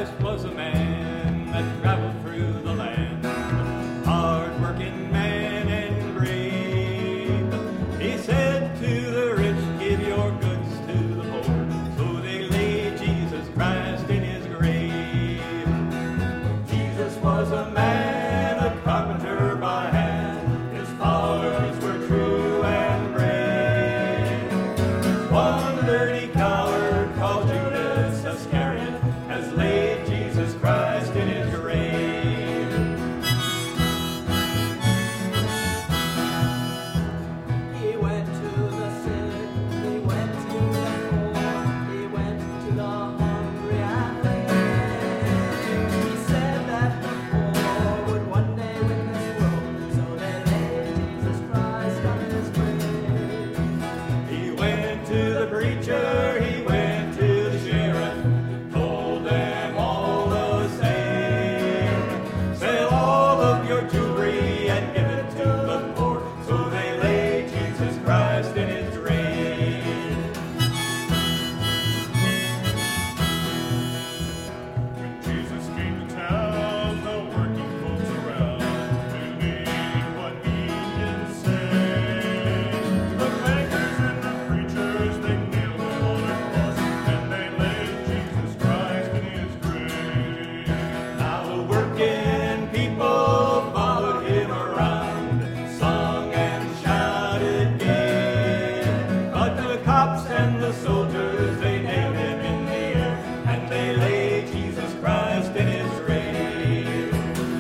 Christ was a man that traveled through the land, hard-working man and brave. He said to the rich, give your goods to the poor. So they laid Jesus Christ in his grave. Jesus was a man, a carpenter by hand. His followers were true and brave. One dirty coward called Judas Iscariot has laid Jesus Christ in his grave. He went to the sick, he went to the poor, he went to the hungry and lame. He said that the poor would one day win this world, so they laid Jesus Christ on his grave. He went to the preacher, he went to the sheriff, told them all the same. Sell all of your jewelry and give it to the poor. So they laid Jesus Christ in his grave. When Jesus came to town, the working folks around believed what he did say. The beggars and the preachers, they nailed him on a cross, and they laid Jesus Christ in his grave. Now the working people followed him around, sung and shouted gay. But the cops and the soldiers, they nailed him in the air, and they laid Jesus Christ in his grave.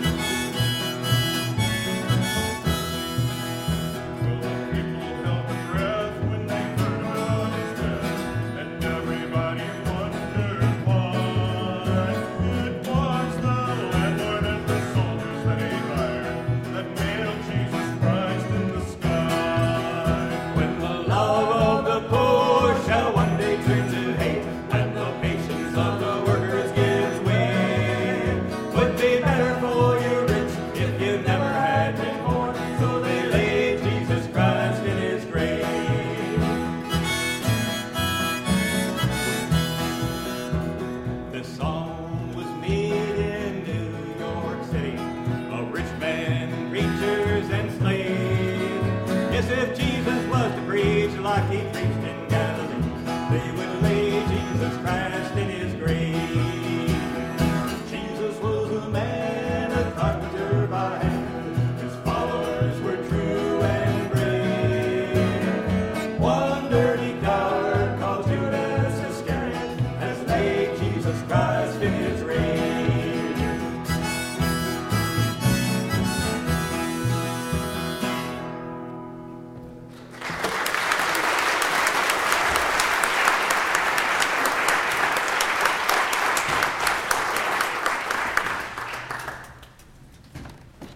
Well, the people held their breath when they heard about his death, and everybody wondered why. It was the landlord and the soldiers that he hired that nailed Jesus Christ in the sky. When the love of the poor shall one day turn to hate, and the patience of the workers gives way, would be better for you rich if you never had been born. So they laid Jesus Christ in his grave. This song was made in New York City of rich men, preachers, and slaves. Yes, if Jesus was to preach like he preached in Galilee,